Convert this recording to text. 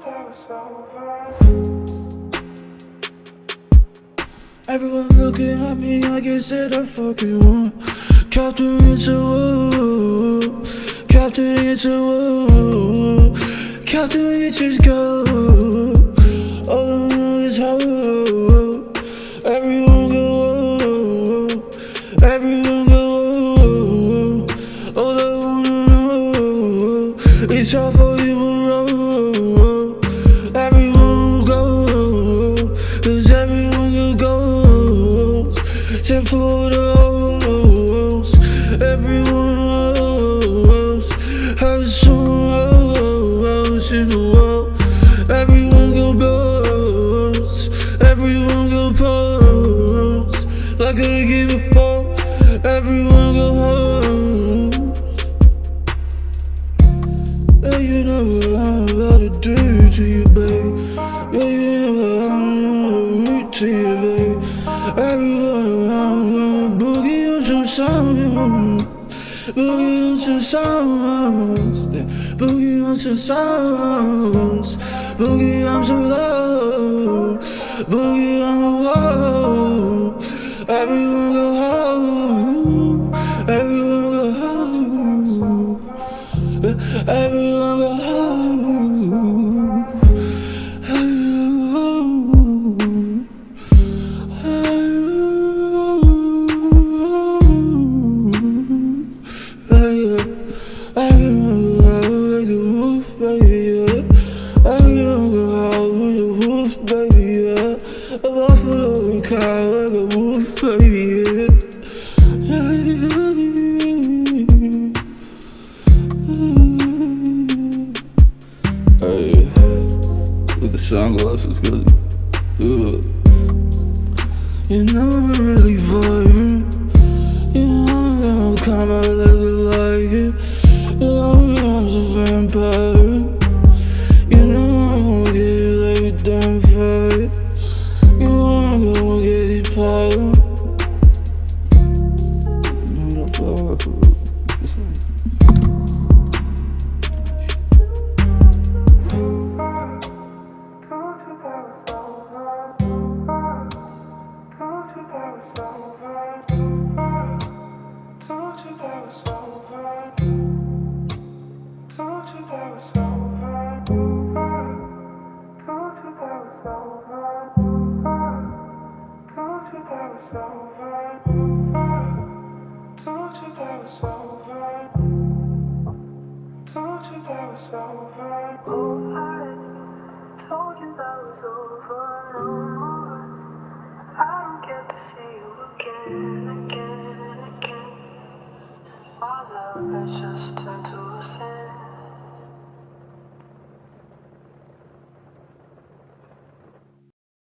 Everyone looking at me, I guess that I fucking want. Captain into war, Captain into war, Captain you just go. All I know is hope. Everyone go, everyone go. All I wanna know is how far you will roll. Everyone will go, 'cause everyone will go. Except for the hoes, everyone knows how someone else in the world. Everyone go boast, everyone go post, like I give a fuck. Everyone go home. Yeah, you know what I'm about to do to you, babe. Yeah, you know what I'm gonna do to you, babe. Everyone around gonna boogie on some sounds, boogie on some sounds, boogie on some sounds, boogie on some love, boogie on the wall. Everyone go home, everyone go home, everyone go home, everyone go home. I remember how like the wolf, baby, yeah. I remember how with the wolf, baby, yeah. A buffalo and cow like a wolf, baby, yeah. Hey, with the sunglasses, good. You know I'm really vibing. You know I'm come out like it. You know I'm a vampire. You know I'm gonna get it like a damn fire. You know I'm gonna get it power. Told you that was over.